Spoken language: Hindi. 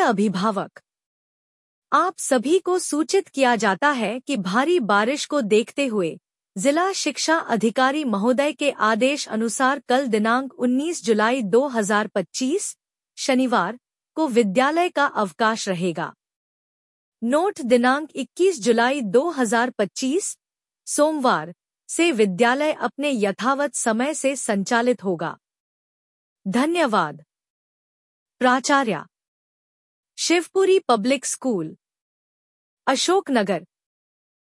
अभिभावक, आप सभी को सूचित किया जाता है कि भारी बारिश को देखते हुए जिला शिक्षा अधिकारी महोदय के आदेश अनुसार कल दिनांक 19 जुलाई 2025 शनिवार को विद्यालय का अवकाश रहेगा। नोट दिनांक 21 जुलाई 2025 सोमवार से विद्यालय अपने यथावत समय से संचालित होगा। धन्यवाद। प्राचार्य, शिवपुरी पब्लिक स्कूल, अशोकनगर।